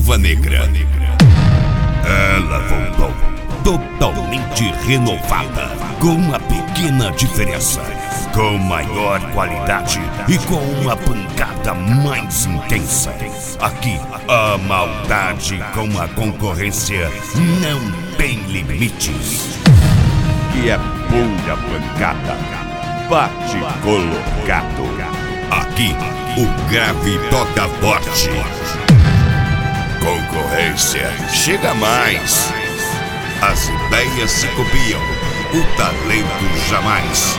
Viúva Negra. Ela voltou totalmente renovada, com uma pequena diferença, com maior qualidade e com uma pancada mais intensa. Aqui, a maldade com a concorrência não tem limites. Que é pura pancada, bate colocado. Aqui, o grave toca forte. Concorrência chega mais. As ideias se copiam, o talento jamais.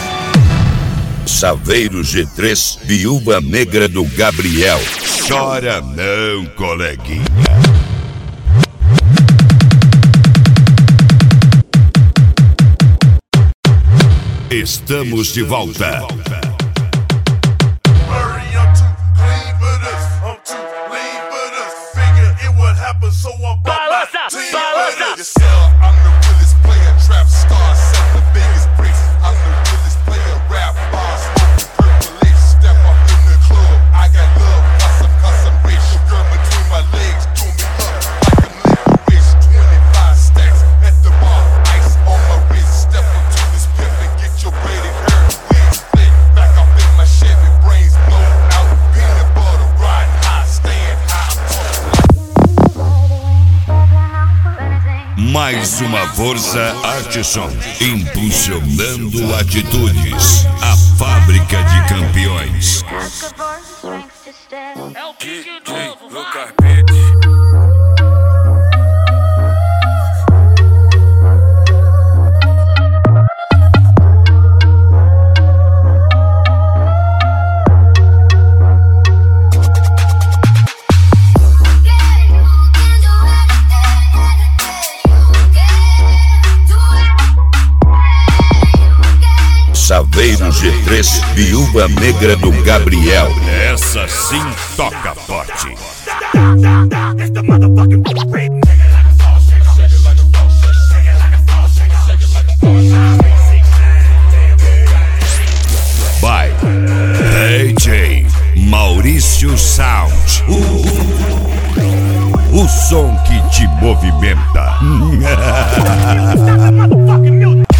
Saveiro G3, Viúva Negra do Gabriel. Chora não, coleguinha. Estamos de volta. Balança, balança. Mais uma força Artisom, impulsionando atitudes. A fábrica de campeões. É o pique novo, no vai. carpete. Saveiro G3, Viúva Negra do Gabriel. Essa sim toca forte. By DJ Maurício Sound. O som que te movimenta.